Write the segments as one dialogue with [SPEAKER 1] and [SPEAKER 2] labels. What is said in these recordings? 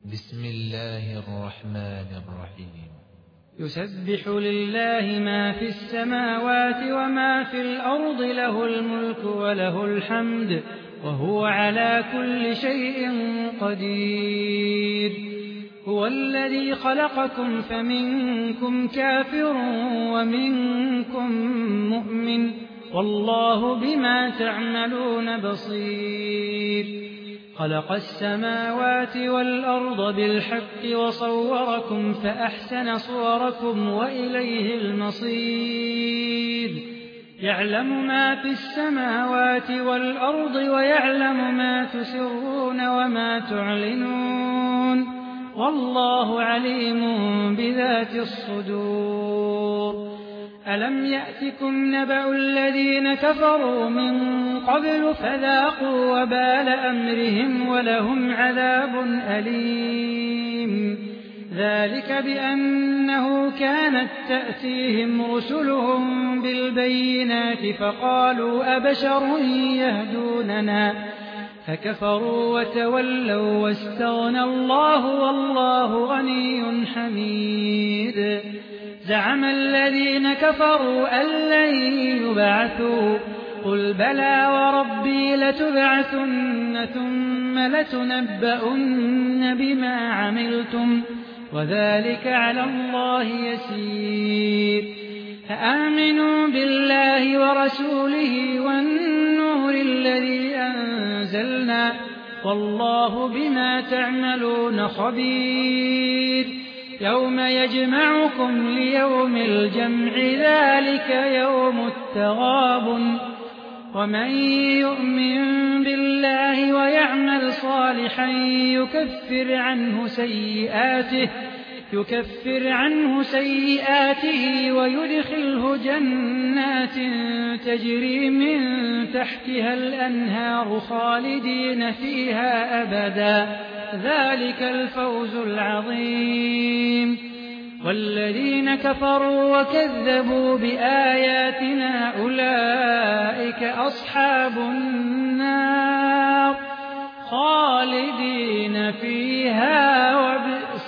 [SPEAKER 1] بسم الله الرحمن الرحيم.
[SPEAKER 2] يسبح لله ما في السماوات وما في الأرض، له الملك وله الحمد وهو على كل شيء قدير. هو الذي خلقكم فمنكم كافر ومنكم مؤمن، والله بما تعملون بصير. خلق السماوات والأرض بالحق وصوركم فأحسن صوركم وإليه المصير. يعلم ما في السماوات والأرض ويعلم ما تسرون وما تعلنون، والله عليم بذات الصدور. ألم يأتكم نبأ الذين كفروا من قبل فذاقوا وبال أمرهم ولهم عذاب أليم. ذلك بأنه كانت تأتيهم رسلهم بالبينات فقالوا أبشر يهدوننا فكفروا وتولوا واستغنى الله والله غني حميد. زعم الذين كفروا أن لن يبعثوا، قل بلى وربي لتبعثن ثم لتنبؤن بما عملتم وذلك على الله يسير. فآمنوا بالله ورسوله والنور الذي أنزلنا، والله بما تعملون خبير. يوم يجمعكم ليوم الجمع، ذلك يوم التغابن. ومن يؤمن بالله ويعمل صالحا يكفر عنه سيئاته ويدخله جنات تجري من تحتها الأنهار خالدين فيها أبدا، ذلك الفوز العظيم. والذين كفروا وكذبوا بآياتنا أولئك أصحاب النار خالدين فيها وبئس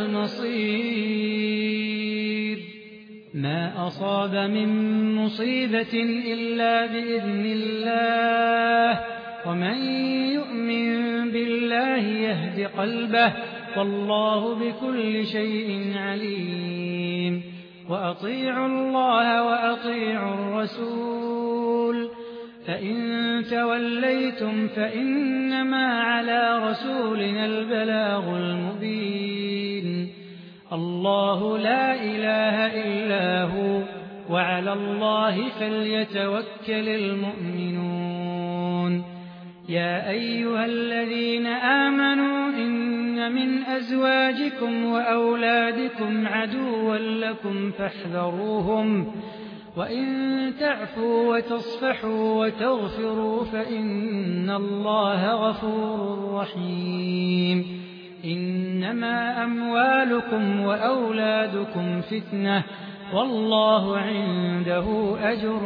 [SPEAKER 2] المصير. ما أصاب من مصيبة إلا بإذن الله، ومن يؤمن بالله يهد قلبه، والله بكل شيء عليم. وأطيعوا الله وأطيعوا الرسول، فإن توليتم فإنما على رسولنا البلاغ المبين. الله لا إله إلا هو، وعلى الله فليتوكل المؤمنون. يا أيها الذين آمنوا إن من أزواجكم وأولادكم عدوا لكم فاحذروهم، وإن تعفوا وتصفحوا وتغفروا فإن الله غفور رحيم. إنما أموالكم وأولادكم فتنة، والله عنده أجر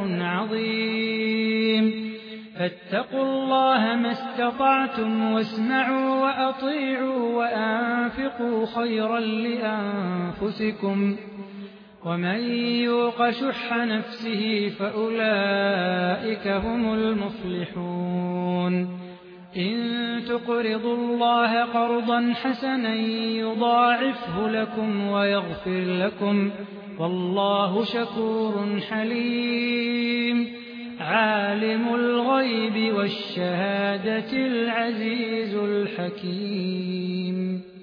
[SPEAKER 2] عظيم. فاتقوا الله ما استطعتم واسمعوا وأطيعوا وأنفقوا خيرا لأنفسكم، ومن يوق شح نفسه فأولئك هم المفلحون. إن تقرضوا الله قرضا حسنا يضاعفه لكم ويغفر لكم، والله شكور حليم. عالم الغيب والشهادة العزيز الحكيم.